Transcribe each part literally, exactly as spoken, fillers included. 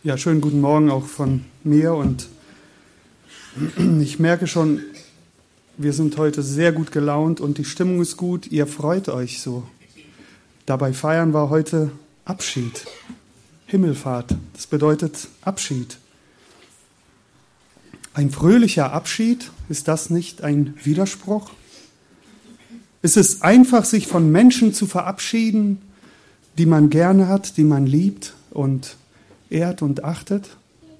Ja, schönen guten Morgen auch von mir und ich merke schon, wir sind heute sehr gut gelaunt und die Stimmung ist gut, ihr freut euch so. Dabei feiern wir heute Abschied, Himmelfahrt, das bedeutet Abschied. Ein fröhlicher Abschied, ist das nicht ein Widerspruch? Ist es einfach, sich von Menschen zu verabschieden, die man gerne hat, die man liebt und ehrt und achtet?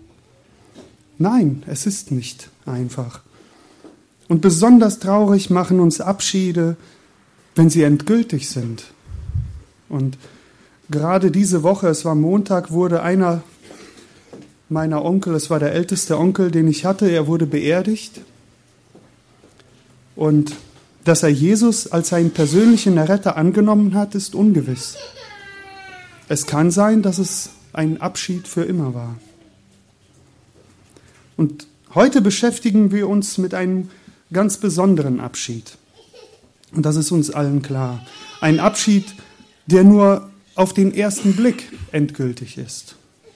Nein, es ist nicht einfach. Und besonders traurig machen uns Abschiede, wenn sie endgültig sind. Und gerade diese Woche, es war Montag, wurde einer meiner Onkel, es war der älteste Onkel, den ich hatte, er wurde beerdigt. Und dass er Jesus als seinen persönlichen Erretter angenommen hat, ist ungewiss. Es kann sein, dass es ein Abschied für immer war. Und heute beschäftigen wir uns mit einem ganz besonderen Abschied. Und das ist uns allen klar. Ein Abschied, der nur auf den ersten Blick endgültig ist.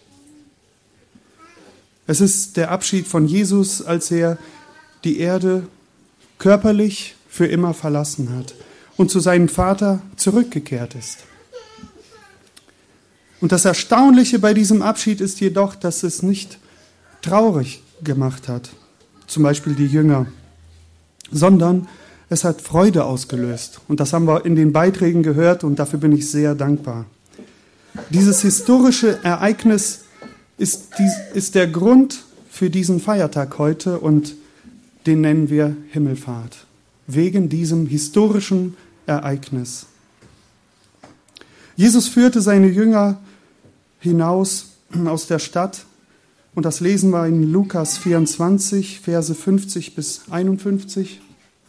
Es ist der Abschied von Jesus, als er die Erde körperlich für immer verlassen hat und zu seinem Vater zurückgekehrt ist. Und das Erstaunliche bei diesem Abschied ist jedoch, dass es nicht traurig gemacht hat, zum Beispiel die Jünger, sondern es hat Freude ausgelöst. Und das haben wir in den Beiträgen gehört und dafür bin ich sehr dankbar. Dieses historische Ereignis ist, dies, ist der Grund für diesen Feiertag heute und den nennen wir Himmelfahrt, wegen diesem historischen Ereignis. Jesus führte seine Jünger hinaus aus der Stadt und das lesen wir in Lukas vierundzwanzig, Verse fünfzig bis einundfünfzig.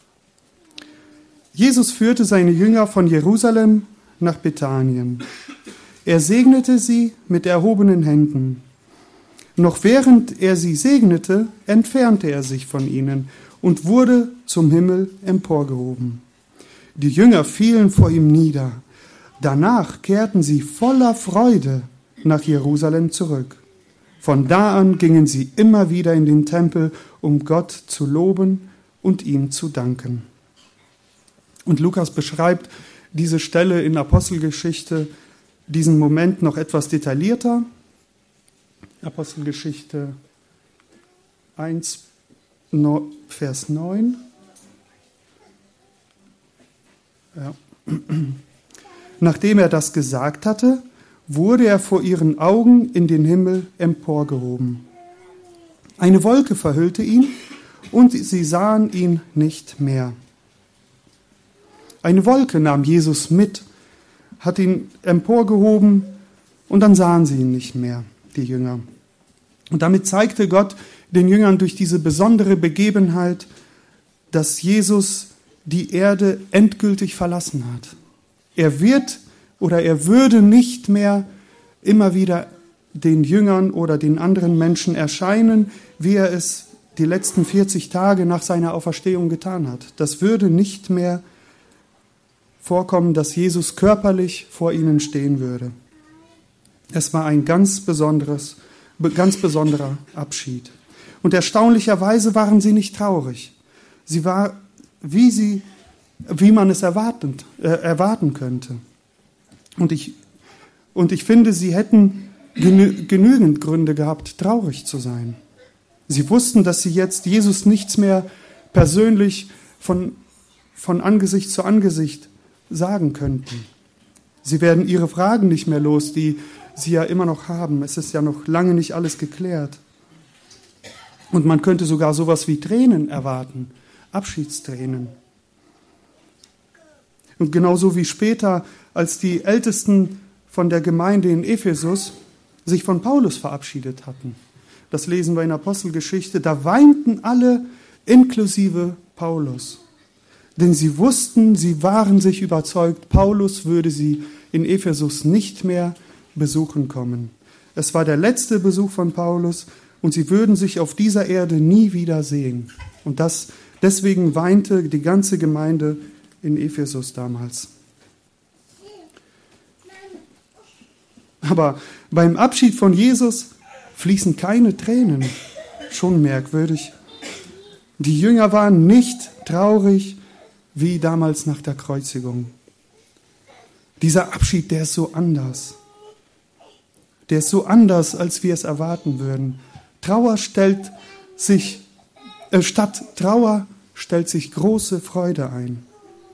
Jesus führte seine Jünger von Jerusalem nach Bethanien. Er segnete sie mit erhobenen Händen. Noch während er sie segnete, entfernte er sich von ihnen und wurde zum Himmel emporgehoben. Die Jünger fielen vor ihm nieder. Danach kehrten sie voller Freude nach Jerusalem zurück. Von da an gingen sie immer wieder in den Tempel, um Gott zu loben und ihm zu danken. Und Lukas beschreibt diese Stelle in Apostelgeschichte, diesen Moment noch etwas detaillierter. Apostelgeschichte eins, Vers neun. Ja. Nachdem er das gesagt hatte, wurde er vor ihren Augen in den Himmel emporgehoben. Eine Wolke verhüllte ihn und sie sahen ihn nicht mehr. Eine Wolke nahm Jesus mit, hat ihn emporgehoben und dann sahen sie ihn nicht mehr, die Jünger. Und damit zeigte Gott den Jüngern durch diese besondere Begebenheit, dass Jesus die Erde endgültig verlassen hat. Er wird oder er würde nicht mehr immer wieder den Jüngern oder den anderen Menschen erscheinen, wie er es die letzten vierzig Tage nach seiner Auferstehung getan hat. Das würde nicht mehr vorkommen, dass Jesus körperlich vor ihnen stehen würde. Es war ein ganz besonderes, ganz besonderer Abschied. Und erstaunlicherweise waren sie nicht traurig. Sie war, wie sie, wie man es erwarten, äh, erwarten könnte. Und ich, und ich finde, sie hätten genü- genügend Gründe gehabt, traurig zu sein. Sie wussten, dass sie jetzt Jesus nichts mehr persönlich von, von Angesicht zu Angesicht sagen könnten. Sie werden ihre Fragen nicht mehr los, die sie ja immer noch haben. Es ist ja noch lange nicht alles geklärt. Und man könnte sogar sowas wie Tränen erwarten, Abschiedstränen. Und genauso wie später, als die Ältesten von der Gemeinde in Ephesus sich von Paulus verabschiedet hatten. Das lesen wir in Apostelgeschichte. Da weinten alle, inklusive Paulus. Denn sie wussten, sie waren sich überzeugt, Paulus würde sie in Ephesus nicht mehr besuchen kommen. Es war der letzte Besuch von Paulus und sie würden sich auf dieser Erde nie wieder sehen. Und das, deswegen weinte die ganze Gemeinde in Ephesus damals. Aber beim Abschied von Jesus fließen keine Tränen. Schon merkwürdig. Die Jünger waren nicht traurig wie damals nach der Kreuzigung. Dieser Abschied, der ist so anders. Der ist so anders, als wir es erwarten würden. Trauer stellt sich, äh, statt Trauer stellt sich große Freude ein.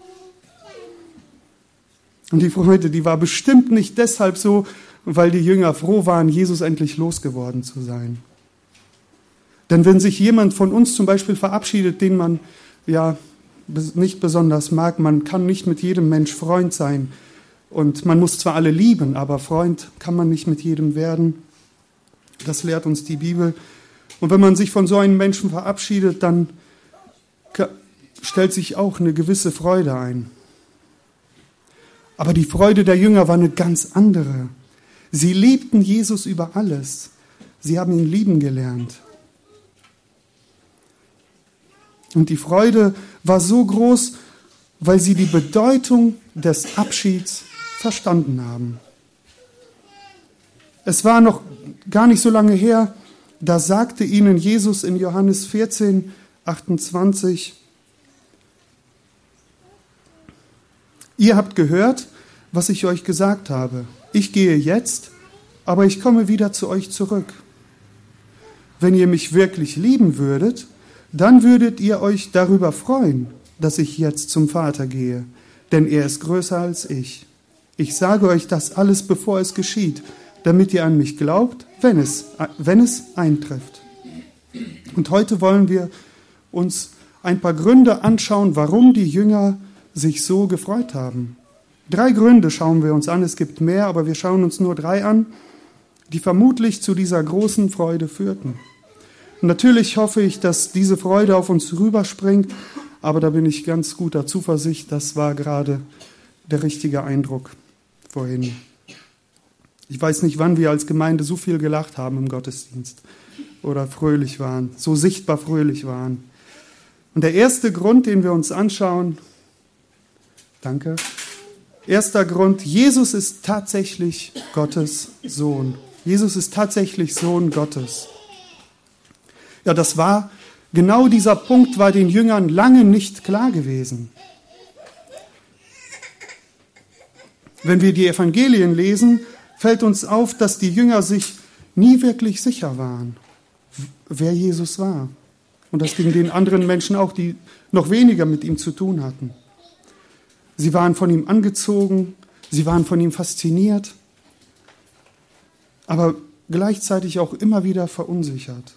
Und die Freude, die war bestimmt nicht deshalb so, weil die Jünger froh waren, Jesus endlich losgeworden zu sein. Denn wenn sich jemand von uns zum Beispiel verabschiedet, den man ja nicht besonders mag, man kann nicht mit jedem Mensch Freund sein. Und man muss zwar alle lieben, aber Freund kann man nicht mit jedem werden. Das lehrt uns die Bibel. Und wenn man sich von so einem Menschen verabschiedet, dann stellt sich auch eine gewisse Freude ein. Aber die Freude der Jünger war eine ganz andere. Sie liebten Jesus über alles. Sie haben ihn lieben gelernt. Und die Freude war so groß, weil sie die Bedeutung des Abschieds verstanden haben. Es war noch gar nicht so lange her, da sagte ihnen Jesus in Johannes vierzehn, achtundzwanzig, ihr habt gehört, was ich euch gesagt habe. Ich gehe jetzt, aber ich komme wieder zu euch zurück. Wenn ihr mich wirklich lieben würdet, dann würdet ihr euch darüber freuen, dass ich jetzt zum Vater gehe, denn er ist größer als ich. Ich sage euch das alles, bevor es geschieht, damit ihr an mich glaubt, wenn es, wenn es eintrifft. Und heute wollen wir uns ein paar Gründe anschauen, warum die Jünger sich so gefreut haben. Drei Gründe schauen wir uns an, es gibt mehr, aber wir schauen uns nur drei an, die vermutlich zu dieser großen Freude führten. Und natürlich hoffe ich, dass diese Freude auf uns rüberspringt, aber da bin ich ganz guter Zuversicht, das war gerade der richtige Eindruck vorhin. Ich weiß nicht, wann wir als Gemeinde so viel gelacht haben im Gottesdienst oder fröhlich waren, so sichtbar fröhlich waren. Und der erste Grund, den wir uns anschauen, danke, erster Grund, Jesus ist tatsächlich Gottes Sohn. Jesus ist tatsächlich Sohn Gottes. Ja, das war, genau dieser Punkt war den Jüngern lange nicht klar gewesen. Wenn wir die Evangelien lesen, fällt uns auf, dass die Jünger sich nie wirklich sicher waren, wer Jesus war. Und das ging den anderen Menschen auch, die noch weniger mit ihm zu tun hatten. Sie waren von ihm angezogen, sie waren von ihm fasziniert, aber gleichzeitig auch immer wieder verunsichert.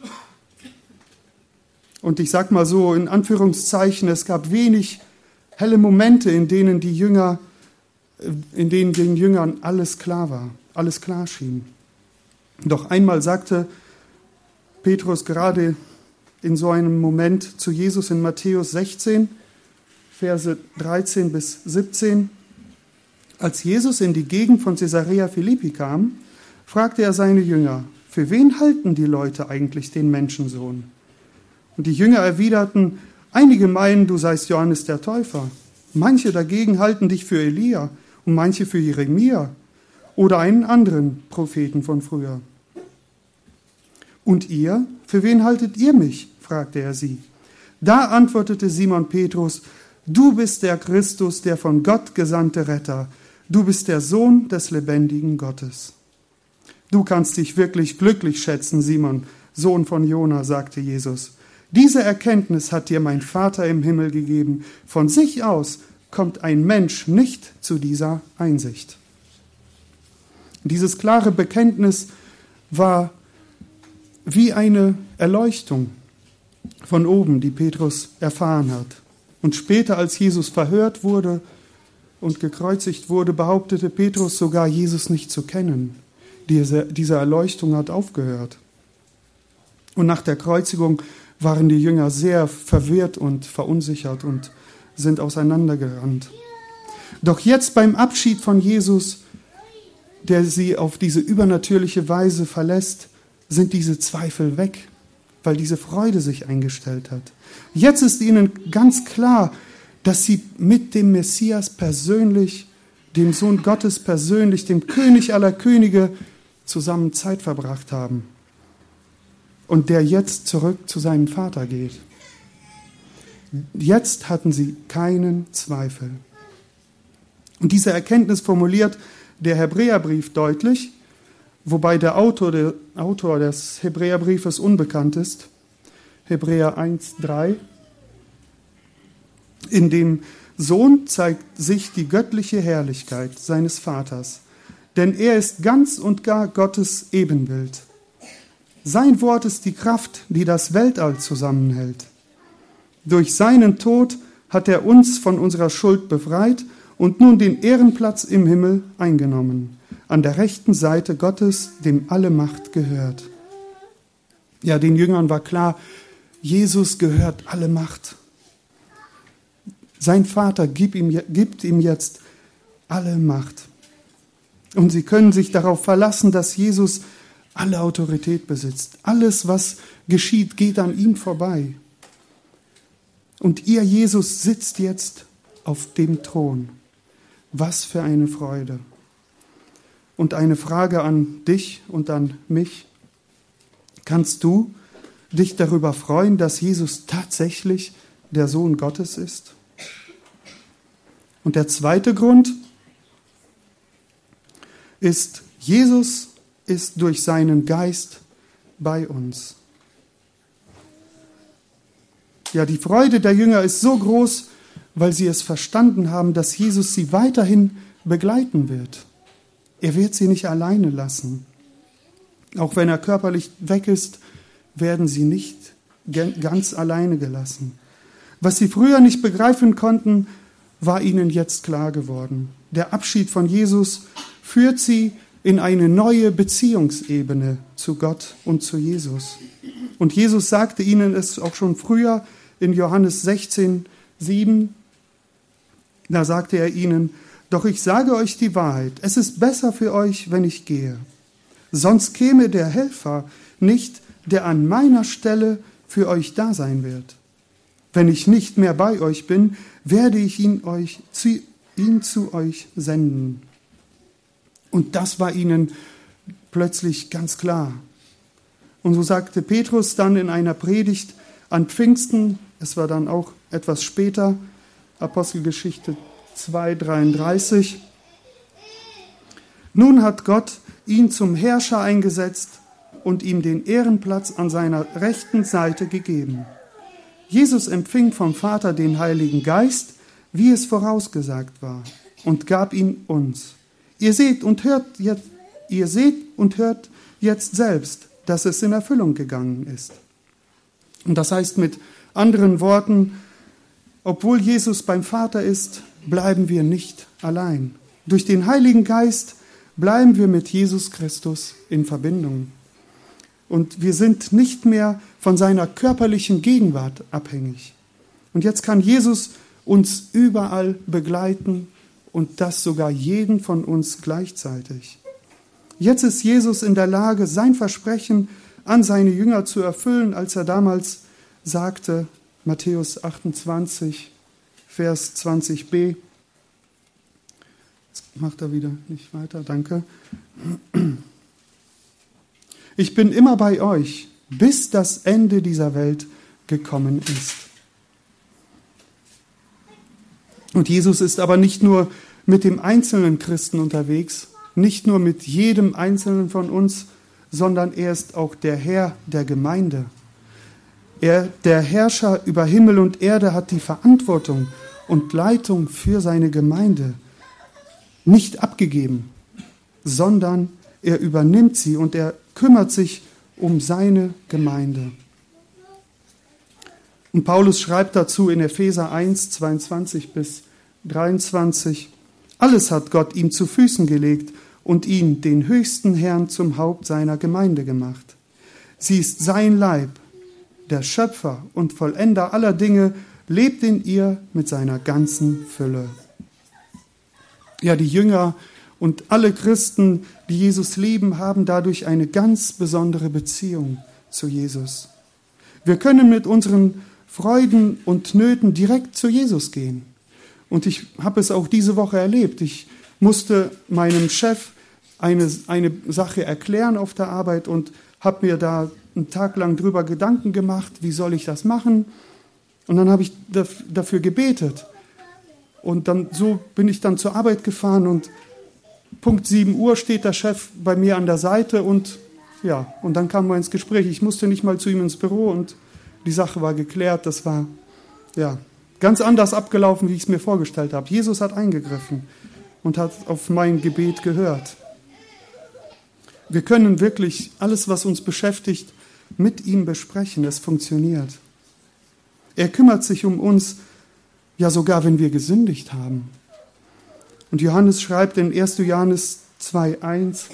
Und ich sage mal so, in Anführungszeichen, es gab wenig helle Momente, in denen die Jünger, in denen den Jüngern alles klar war, alles klar schien. Doch einmal sagte Petrus gerade in so einem Moment zu Jesus in Matthäus sechzehn, Verse dreizehn bis siebzehn, als Jesus in die Gegend von Caesarea Philippi kam, fragte er seine Jünger, für wen halten die Leute eigentlich den Menschensohn? Und die Jünger erwiderten, einige meinen, du seist Johannes der Täufer, manche dagegen halten dich für Elia und manche für Jeremia oder einen anderen Propheten von früher. Und ihr, für wen haltet ihr mich? Fragte er sie. Da antwortete Simon Petrus, du bist der Christus, der von Gott gesandte Retter. Du bist der Sohn des lebendigen Gottes. Du kannst dich wirklich glücklich schätzen, Simon, Sohn von Jona, sagte Jesus. Diese Erkenntnis hat dir mein Vater im Himmel gegeben. Von sich aus kommt ein Mensch nicht zu dieser Einsicht. Dieses klare Bekenntnis war wie eine Erleuchtung von oben, die Petrus erfahren hat. Und später, als Jesus verhört wurde und gekreuzigt wurde, behauptete Petrus sogar, Jesus nicht zu kennen. Diese, diese Erleuchtung hat aufgehört. Und nach der Kreuzigung waren die Jünger sehr verwirrt und verunsichert und sind auseinandergerannt. Doch jetzt beim Abschied von Jesus, der sie auf diese übernatürliche Weise verlässt, sind diese Zweifel weg, weil diese Freude sich eingestellt hat. Jetzt ist ihnen ganz klar, dass sie mit dem Messias persönlich, dem Sohn Gottes persönlich, dem König aller Könige zusammen Zeit verbracht haben. und der jetzt zurück zu seinem Vater geht. Jetzt hatten sie keinen Zweifel. Und diese Erkenntnis formuliert der Hebräerbrief deutlich, wobei der Autor, der Autor des Hebräerbriefes unbekannt ist. Hebräer eins, drei. In dem Sohn zeigt sich die göttliche Herrlichkeit seines Vaters, denn er ist ganz und gar Gottes Ebenbild. Sein Wort ist die Kraft, die das Weltall zusammenhält. Durch seinen Tod hat er uns von unserer Schuld befreit und nun den Ehrenplatz im Himmel eingenommen, an der rechten Seite Gottes, dem alle Macht gehört. Ja, den Jüngern war klar, Jesus gehört alle Macht. Sein Vater gibt ihm, gibt ihm jetzt alle Macht. Und sie können sich darauf verlassen, dass Jesus alle Autorität besitzt. Alles, was geschieht, geht an ihm vorbei. Und ihr Jesus sitzt jetzt auf dem Thron. Was für eine Freude. Und eine Frage an dich und an mich. Kannst du dich darüber freuen, dass Jesus tatsächlich der Sohn Gottes ist? Und der zweite Grund ist, Jesus ist durch seinen Geist bei uns. Ja, die Freude der Jünger ist so groß, weil sie es verstanden haben, dass Jesus sie weiterhin begleiten wird. Er wird sie nicht alleine lassen. Auch wenn er körperlich weg ist, werden sie nicht ganz alleine gelassen. Was sie früher nicht begreifen konnten, war ihnen jetzt klar geworden. Der Abschied von Jesus führt sie in eine neue Beziehungsebene zu Gott und zu Jesus. Und Jesus sagte ihnen es auch schon früher in Johannes sechzehn, sieben. Da sagte er ihnen, doch ich sage euch die Wahrheit, es ist besser für euch, wenn ich gehe. Sonst käme der Helfer nicht, der an meiner Stelle für euch da sein wird. Wenn ich nicht mehr bei euch bin, werde ich ihn, euch, ihn zu euch senden. Und das war ihnen plötzlich ganz klar. Und so sagte Petrus dann in einer Predigt an Pfingsten, es war dann auch etwas später, Apostelgeschichte zwei, dreiunddreißig, nun hat Gott ihn zum Herrscher eingesetzt und ihm den Ehrenplatz an seiner rechten Seite gegeben. Jesus empfing vom Vater den Heiligen Geist, wie es vorausgesagt war, und gab ihn uns. Ihr seht und hört jetzt, ihr seht und hört jetzt selbst, dass es in Erfüllung gegangen ist. Und das heißt mit anderen Worten, obwohl Jesus beim Vater ist, bleiben wir nicht allein. Durch den Heiligen Geist bleiben wir mit Jesus Christus in Verbindung. Und wir sind nicht mehr von seiner körperlichen Gegenwart abhängig. Und jetzt kann Jesus uns überall begleiten und das sogar jeden von uns gleichzeitig. Jetzt ist Jesus in der Lage, sein Versprechen an seine Jünger zu erfüllen, als er damals sagte, Matthäus achtundzwanzig, Vers zwanzig b. Jetzt macht er wieder nicht weiter, danke. Ich bin immer bei euch, bis das Ende dieser Welt gekommen ist. Und Jesus ist aber nicht nur mit dem einzelnen Christen unterwegs, nicht nur mit jedem Einzelnen von uns, sondern er ist auch der Herr der Gemeinde. Er, der Herrscher über Himmel und Erde, hat die Verantwortung und Leitung für seine Gemeinde nicht abgegeben, sondern er übernimmt sie und er kümmert sich um seine Gemeinde. Und Paulus schreibt dazu in Epheser eins, zweiundzwanzig bis dreiundzwanzig, alles hat Gott ihm zu Füßen gelegt und ihn, den höchsten Herrn, zum Haupt seiner Gemeinde gemacht. Sie ist sein Leib, der Schöpfer und Vollender aller Dinge, lebt in ihr mit seiner ganzen Fülle. Ja, die Jünger und alle Christen, die Jesus lieben, haben dadurch eine ganz besondere Beziehung zu Jesus. Wir können mit unseren Freuden und Nöten direkt zu Jesus gehen. Und ich habe es auch diese Woche erlebt. Ich musste meinem Chef eine, eine Sache erklären auf der Arbeit und habe mir da einen Tag lang drüber Gedanken gemacht, wie soll ich das machen? Und dann habe ich dafür gebetet. Und dann so bin ich dann zur Arbeit gefahren und Punkt sieben Uhr steht der Chef bei mir an der Seite und ja, und dann kamen wir ins Gespräch. Ich musste nicht mal zu ihm ins Büro und die Sache war geklärt. Das war ja ganz anders abgelaufen, wie ich es mir vorgestellt habe. Jesus hat eingegriffen und hat auf mein Gebet gehört. Wir können wirklich alles, was uns beschäftigt, mit ihm besprechen. Es funktioniert. Er kümmert sich um uns, ja sogar wenn wir gesündigt haben. Und Johannes schreibt in erster Johannes zwei eins,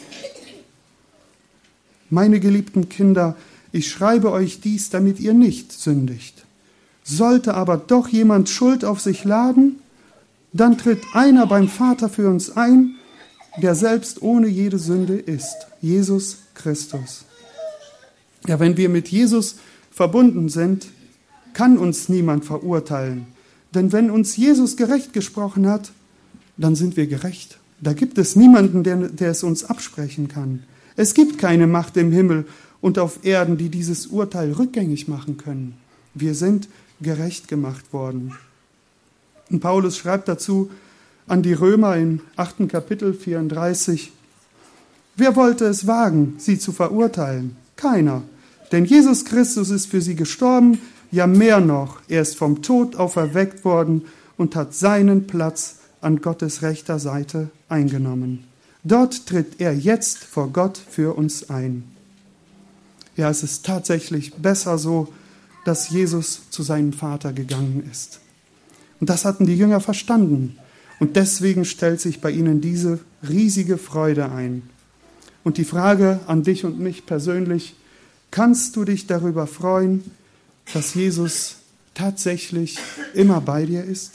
meine geliebten Kinder, ich schreibe euch dies, damit ihr nicht sündigt. Sollte aber doch jemand Schuld auf sich laden, dann tritt einer beim Vater für uns ein, der selbst ohne jede Sünde ist, Jesus Christus. Ja, wenn wir mit Jesus verbunden sind, kann uns niemand verurteilen. Denn wenn uns Jesus gerecht gesprochen hat, dann sind wir gerecht. Da gibt es niemanden, der, der es uns absprechen kann. Es gibt keine Macht im Himmel und auf Erden, die dieses Urteil rückgängig machen können. Wir sind gerecht gemacht worden. Und Paulus schreibt dazu an die Römer im achten Kapitel vierunddreißig, wer wollte es wagen, sie zu verurteilen? Keiner. Denn Jesus Christus ist für sie gestorben, ja mehr noch, er ist vom Tod auferweckt worden und hat seinen Platz an Gottes rechter Seite eingenommen. Dort tritt er jetzt vor Gott für uns ein. Ja, es ist tatsächlich besser so, dass Jesus zu seinem Vater gegangen ist. Und das hatten die Jünger verstanden. Und deswegen stellt sich bei ihnen diese riesige Freude ein. Und die Frage an dich und mich persönlich, kannst du dich darüber freuen, dass Jesus tatsächlich immer bei dir ist?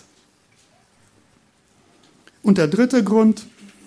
Und der dritte Grund,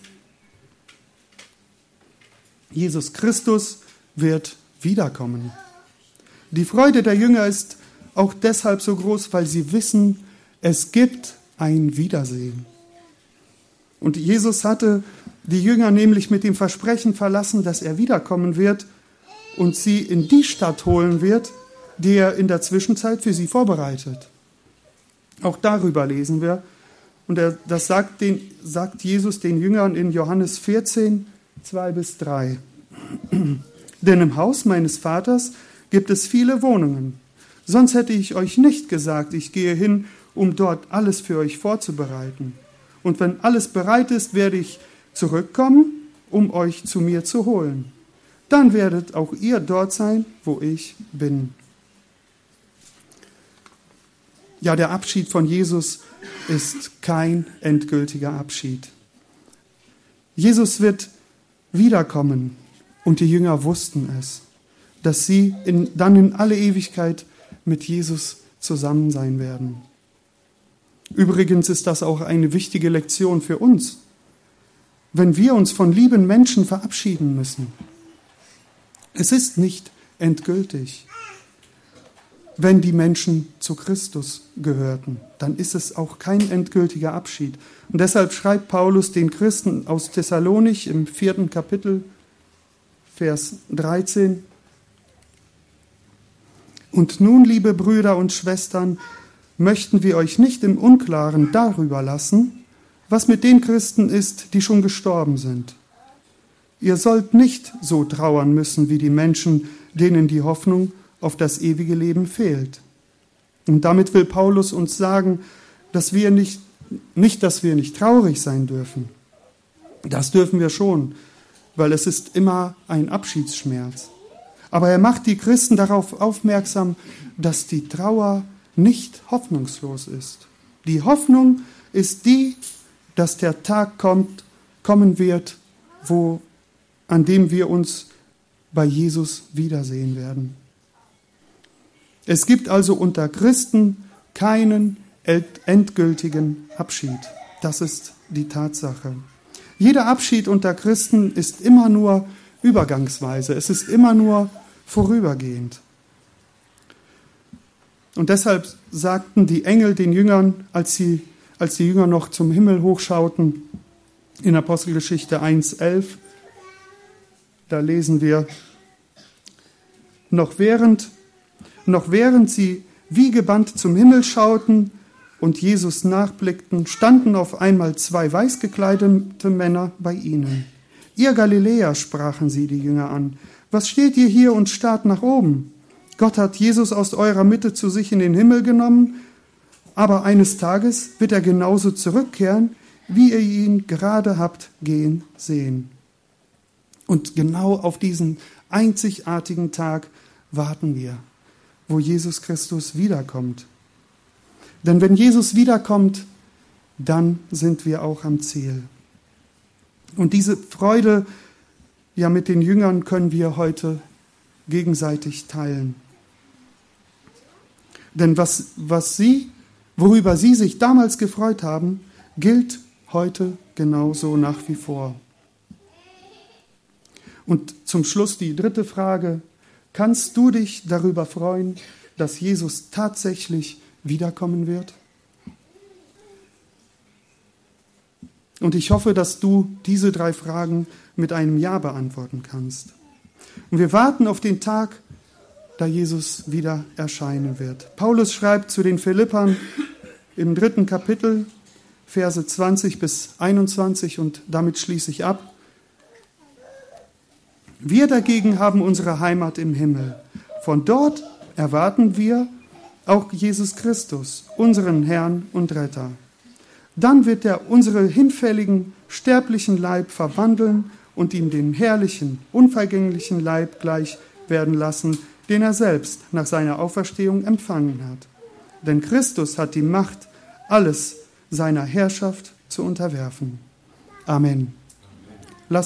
Jesus Christus wird wiederkommen. Die Freude der Jünger ist auch deshalb so groß, weil sie wissen, es gibt ein Wiedersehen. Und Jesus hatte die Jünger nämlich mit dem Versprechen verlassen, dass er wiederkommen wird und sie in die Stadt holen wird, die er in der Zwischenzeit für sie vorbereitet. Auch darüber lesen wir. Und er, das sagt, den, sagt Jesus den Jüngern in Johannes vierzehn, zwei bis drei. Denn im Haus meines Vaters gibt es viele Wohnungen. Sonst hätte ich euch nicht gesagt, ich gehe hin, um dort alles für euch vorzubereiten. Und wenn alles bereit ist, werde ich zurückkommen, um euch zu mir zu holen. Dann werdet auch ihr dort sein, wo ich bin. Ja, der Abschied von Jesus ist kein endgültiger Abschied. Jesus wird wiederkommen und die Jünger wussten es, dass sie in, dann in alle Ewigkeit mit Jesus zusammen sein werden. Übrigens ist das auch eine wichtige Lektion für uns, wenn wir uns von lieben Menschen verabschieden müssen. Es ist nicht endgültig. Wenn die Menschen zu Christus gehörten, dann ist es auch kein endgültiger Abschied. Und deshalb schreibt Paulus den Christen aus Thessalonich im vierten Kapitel, Vers dreizehn. Und nun, liebe Brüder und Schwestern, möchten wir euch nicht im Unklaren darüber lassen, was mit den Christen ist, die schon gestorben sind. Ihr sollt nicht so trauern müssen wie die Menschen, denen die Hoffnung auf das ewige Leben fehlt. Und damit will Paulus uns sagen, dass wir nicht, nicht, dass wir nicht traurig sein dürfen. Das dürfen wir schon, weil es ist immer ein Abschiedsschmerz. Aber er macht die Christen darauf aufmerksam, dass die Trauer nicht hoffnungslos ist. Die Hoffnung ist die, dass der Tag kommt, kommen wird, wo, an dem wir uns bei Jesus wiedersehen werden. Es gibt also unter Christen keinen endgültigen Abschied. Das ist die Tatsache. Jeder Abschied unter Christen ist immer nur übergangsweise. Es ist immer nur vorübergehend. Und deshalb sagten die Engel den Jüngern, als, sie, als die Jünger noch zum Himmel hochschauten, in Apostelgeschichte eins elf, da lesen wir, Noch während, noch während sie wie gebannt zum Himmel schauten und Jesus nachblickten, standen auf einmal zwei weiß gekleidete Männer bei ihnen. Ihr Galiläer, sprachen sie die Jünger an, was steht ihr hier und starrt nach oben? Gott hat Jesus aus eurer Mitte zu sich in den Himmel genommen, aber eines Tages wird er genauso zurückkehren, wie ihr ihn gerade habt gehen sehen. Und genau auf diesen einzigartigen Tag warten wir, wo Jesus Christus wiederkommt. Denn wenn Jesus wiederkommt, dann sind wir auch am Ziel. Und diese Freude, ja, mit den Jüngern können wir heute gegenseitig teilen. Denn was, was sie, worüber sie sich damals gefreut haben, gilt heute genauso nach wie vor. Und zum Schluss die dritte Frage: Kannst du dich darüber freuen, dass Jesus tatsächlich wiederkommen wird? Und ich hoffe, dass du diese drei Fragen mit einem Ja beantworten kannst. Und wir warten auf den Tag, da Jesus wieder erscheinen wird. Paulus schreibt zu den Philippern im dritten Kapitel, Verse zwanzig bis einundzwanzig, und damit schließe ich ab. Wir dagegen haben unsere Heimat im Himmel. Von dort erwarten wir auch Jesus Christus, unseren Herrn und Retter. Dann wird er unsere hinfälligen, sterblichen Leib verwandeln und ihm den herrlichen, unvergänglichen Leib gleich werden lassen, den er selbst nach seiner Auferstehung empfangen hat. Denn Christus hat die Macht, alles seiner Herrschaft zu unterwerfen. Amen.